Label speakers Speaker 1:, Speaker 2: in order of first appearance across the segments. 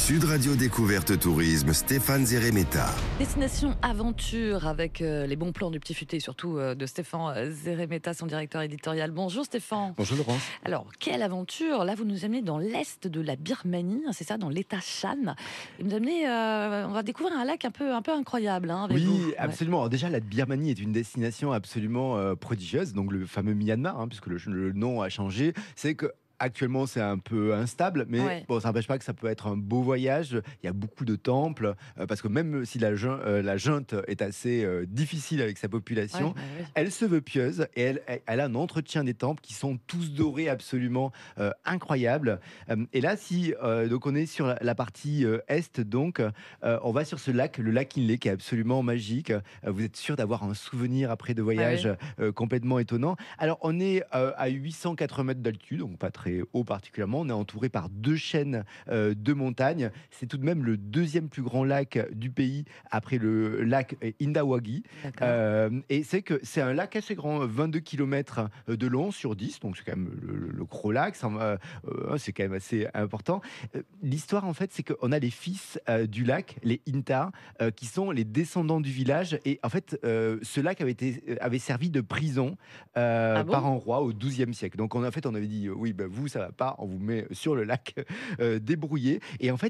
Speaker 1: Sud Radio Découverte Tourisme, Stéphane Zeremeta.
Speaker 2: Destination aventure avec les bons plans du Petit Futé, surtout de Stéphane Zeremeta, son directeur éditorial. Bonjour Stéphane.
Speaker 3: Bonjour Laurence.
Speaker 2: Alors, quelle aventure! Là, vous nous amenez dans l'est de la Birmanie, c'est ça, dans l'État Shan. Et vous nous amenez, on va découvrir un lac un peu incroyable avec vous.
Speaker 3: Oui, absolument. Alors déjà, la Birmanie est une destination absolument prodigieuse, donc le fameux Myanmar, puisque le nom a changé. C'est que actuellement, c'est un peu instable, mais bon, ça n'empêche pas que ça peut être un beau voyage. Il y a beaucoup de temples, parce que même si la junte est assez difficile avec sa population, elle se veut pieuse et elle a un entretien des temples qui sont tous dorés absolument incroyables. Et là, donc on est sur la partie est, donc on va sur ce lac, le lac Inle, qui est absolument magique. Vous êtes sûr d'avoir un souvenir après de voyage complètement étonnant. Alors, on est à 880 mètres d'altitude, donc pas très haut particulièrement. On est entouré par deux chaînes de montagnes. C'est tout de même le deuxième plus grand lac du pays après le lac Indawagi. Et c'est que c'est un lac assez grand, 22 km de long sur 10, donc c'est quand même le gros lac. C'est quand même assez important. L'histoire, en fait, c'est qu'on a les fils du lac, les Inta, qui sont les descendants du village. Et en fait, ce lac avait servi de prison par un roi au XIIe siècle. Donc, on avait dit, oui, vous, ça va pas, on vous met sur le lac, débrouillé. Et en fait,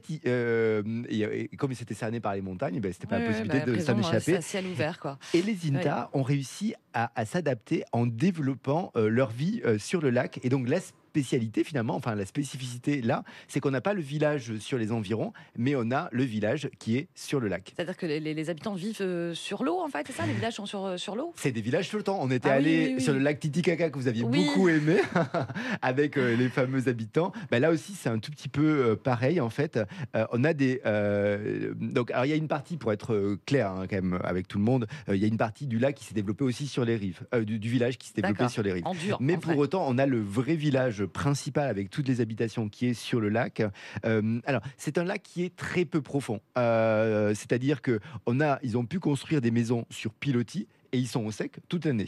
Speaker 3: comme il s'était cerné par les montagnes, c'était pas la possibilité de s'en échapper.
Speaker 2: C'est à ciel ouvert, quoi.
Speaker 3: Et les Inta ont réussi à s'adapter en développant leur vie sur le lac. Et donc, la spécialité finalement, enfin la spécificité là, c'est qu'on n'a pas le village sur les environs, mais on a le village qui est sur le lac.
Speaker 2: C'est-à-dire que les habitants vivent sur l'eau, en fait, c'est ça? Les villages sont sur l'eau?
Speaker 3: C'est des villages flottants. On était allé sur le lac Titicaca que vous aviez beaucoup aimé, avec les fameux habitants. Là aussi, c'est un tout petit peu pareil en fait. On a des donc alors il y a une partie, pour être clair quand même avec tout le monde, il y a une partie du lac qui s'est développée aussi sur les rives, du village qui s'est développé sur les rives. Mais pour autant, on a le vrai village principal avec toutes les habitations qui est sur le lac. Alors, c'est un lac qui est très peu profond. C'est-à-dire que ils ont pu construire des maisons sur pilotis et ils sont au sec toute l'année.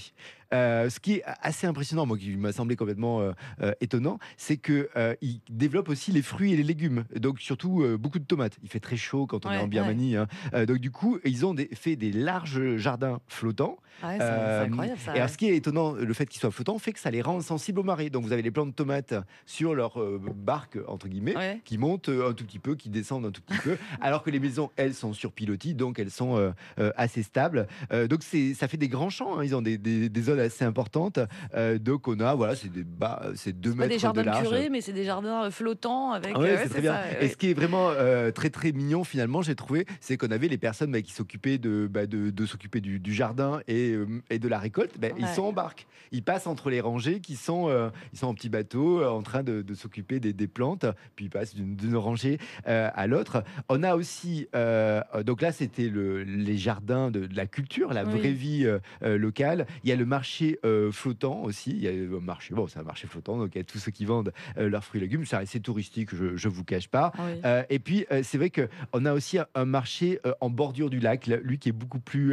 Speaker 3: Ce qui est assez impressionnant, moi qui m'a semblé complètement étonnant, c'est qu'ils développent aussi les fruits et les légumes, donc surtout beaucoup de tomates. Il fait très chaud quand on est en Birmanie, donc du coup ils ont fait des larges jardins flottants.
Speaker 2: C'est incroyable ça.
Speaker 3: Et alors, ce qui est étonnant, le fait qu'ils soient flottants fait que ça les rend sensibles aux marées. Donc vous avez les plants de tomates sur leur barque entre guillemets, qui montent un tout petit peu, qui descendent un tout petit peu, alors que les maisons elles sont sur pilotis, donc elles sont assez stables. Donc ça fait des grands champs, ils ont des zones assez importantes. Donc on a, c'est 2 mètres de large.
Speaker 2: Pas des jardins curés, mais c'est des jardins flottants avec.
Speaker 3: C'est très bien. Et ce qui est vraiment très très mignon finalement, j'ai trouvé, c'est qu'on avait les personnes qui s'occupaient de s'occuper du jardin et de la récolte. Ils sont en barque. Ils passent entre les rangées ils sont en petit bateau en train de s'occuper des plantes. Puis ils passent d'une rangée à l'autre. On a aussi, donc là c'était les jardins de la culture, la vraie vie locale. Il y a le marché flottant aussi. Il y a le marché, c'est un marché flottant, donc il y a tous ceux qui vendent leurs fruits et légumes. C'est assez touristique, je vous cache pas. Et puis c'est vrai qu'on a aussi un marché en bordure du lac, lui qui est beaucoup plus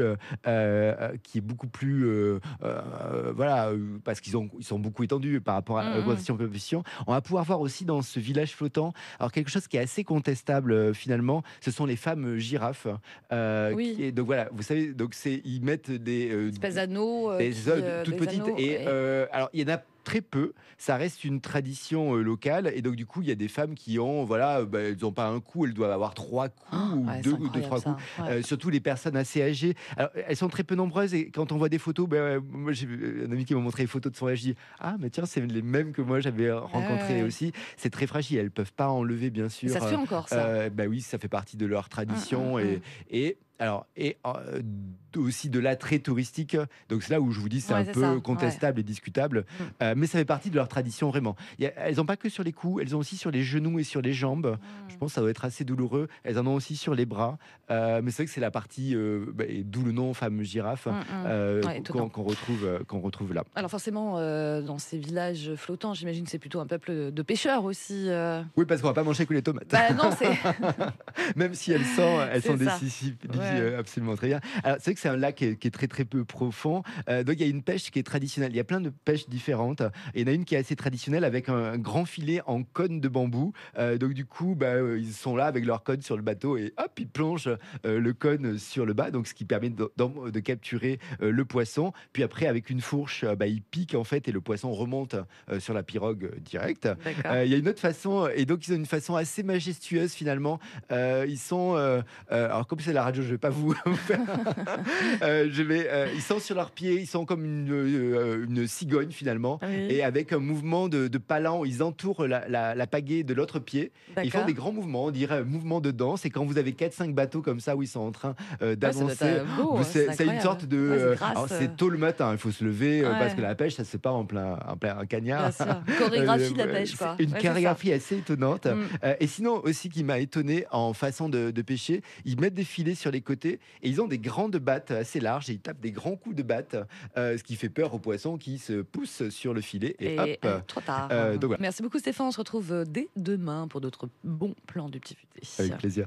Speaker 3: parce qu'ils sont beaucoup étendus par rapport à l'augmentation de la population. On va pouvoir voir aussi dans ce village flottant, alors quelque chose qui est assez contestable finalement, ce sont les femmes girafes. Donc voilà, vous savez, ils mettent des
Speaker 2: espèces d'anneaux,
Speaker 3: des œufs toutes petites. Alors il y en a très peu, ça reste une tradition locale, et donc du coup il y a des femmes qui ont elles n'ont pas un coup, elles doivent avoir 3 coups ou deux trois coups, surtout les personnes assez âgées. Alors elles sont très peu nombreuses, et quand on voit des photos, moi j'ai un ami qui m'a montré les photos de son âge, je dis mais tiens, c'est les mêmes que moi j'avais rencontrés aussi. C'est très fragile, elles peuvent pas enlever bien sûr.
Speaker 2: Ça se fait encore ça.
Speaker 3: Oui, ça fait partie de leur tradition. Et aussi de l'attrait touristique. Donc c'est là où je vous dis c'est un peu contestable et discutable, mais ça fait partie de leur tradition vraiment. Elles n'ont pas que sur les coups, elles ont aussi sur les genoux et sur les jambes. Je pense que ça doit être assez douloureux. Elles en ont aussi sur les bras, mais c'est vrai que c'est la partie d'où le nom femme girafe qu'on retrouve là.
Speaker 2: Alors forcément dans ces villages flottants, j'imagine que c'est plutôt un peuple de pêcheurs aussi.
Speaker 3: Oui, parce qu'on va pas manger que les tomates.
Speaker 2: Non, c'est
Speaker 3: même si elles sont des absolument très bien. Alors c'est vrai que c'est un lac qui est très très peu profond. Donc il y a une pêche qui est traditionnelle. Il y a plein de pêches différentes. Et il y en a une qui est assez traditionnelle avec un grand filet en cône de bambou. Donc du coup, ils sont là avec leur cône sur le bateau et hop, ils plongent le cône sur le bas, donc ce qui permet de capturer le poisson. Puis après, avec une fourche, ils piquent en fait et le poisson remonte sur la pirogue direct.
Speaker 2: D'accord.
Speaker 3: Il y a une autre façon, et donc ils ont une façon assez majestueuse finalement. Ils sont, alors comme c'est la radio, je vais pas vous faire. Ils sont sur leurs pieds, ils sont comme une cigogne finalement,
Speaker 2: Oui.
Speaker 3: et avec un mouvement de palan, ils entourent la pagaie de l'autre pied. Ils font
Speaker 2: D'accord.
Speaker 3: des grands mouvements, on dirait un mouvement de danse. Et quand vous avez 4-5 bateaux comme ça où ils sont en train
Speaker 2: Ouais, ça doit
Speaker 3: d'avancer,
Speaker 2: être beau,
Speaker 3: c'est une
Speaker 2: incroyable.
Speaker 3: sorte de.
Speaker 2: Ouais, c'est grâce,
Speaker 3: Alors c'est tôt le matin, il faut se lever parce
Speaker 2: Ouais.
Speaker 3: que la pêche, ça se fait pas en plein cagnard.
Speaker 2: Bien sûr. Chorégraphie de la pêche, quoi.
Speaker 3: C'est une
Speaker 2: Ouais, c'est ça.
Speaker 3: chorégraphie assez étonnante.
Speaker 2: Mm.
Speaker 3: Et sinon aussi qui m'a étonné en façon de pêcher, ils mettent des filets sur les côtés et ils ont des grandes battes assez larges et ils tapent des grands coups de batte, ce qui fait peur aux poissons qui se poussent sur le filet et
Speaker 2: Et
Speaker 3: hop.
Speaker 2: trop tard.
Speaker 3: Donc voilà.
Speaker 2: Merci beaucoup Stéphane, on se retrouve dès demain pour d'autres bons plans du Petit Futé.
Speaker 3: Avec plaisir.